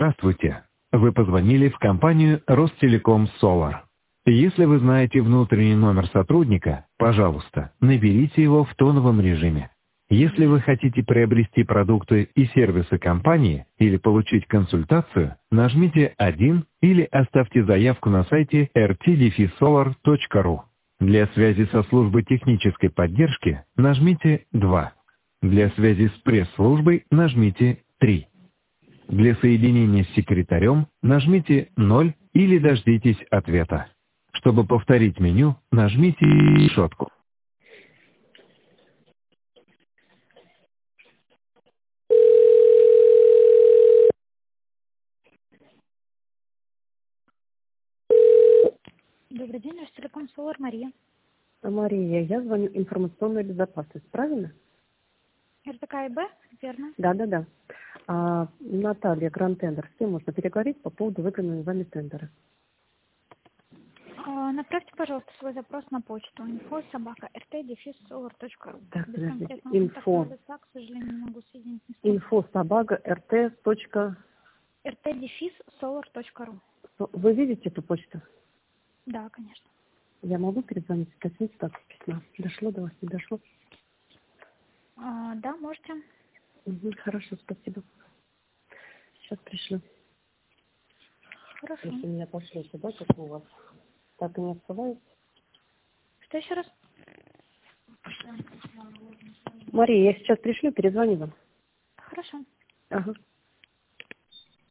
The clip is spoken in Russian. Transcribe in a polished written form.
Здравствуйте. Вы позвонили в компанию Ростелеком Solar. Если вы знаете внутренний номер сотрудника, пожалуйста, наберите его в тоновом режиме. Если вы хотите приобрести продукты и сервисы компании или получить консультацию, нажмите 1 или оставьте заявку на сайте rt-solar.ru. Для связи со службой технической поддержки нажмите 2. Для связи с пресс-службой нажмите 3. Для соединения с секретарем нажмите 0 или дождитесь ответа. Чтобы повторить меню, нажмите решетку. Добрый день, Ростелеком Solar, Мария. Мария, я звоню информационная безопасность, правильно? РТК ИБ, верно? Да. Наталья, Гранд-тендер. С кем можно переговорить по поводу выигранного вами тендера? Направьте, пожалуйста, свой запрос на почту info@rt-solar.ru. Так, Без подождите. конкретного контактного лица, к сожалению, не могу соединить. info@rt. rt-solar.ru. Вы видите эту почту? Да, конечно. Я могу перезвонить, уточнить статус письма? Дошло до вас, не дошло? Да, можете. Хорошо, спасибо. Сейчас пришлю. Хорошо. Если меня пошлете, да, как у вас? Так и не отсылается? Что еще раз? Мария, я сейчас пришлю, перезвоню вам. Хорошо. Ага.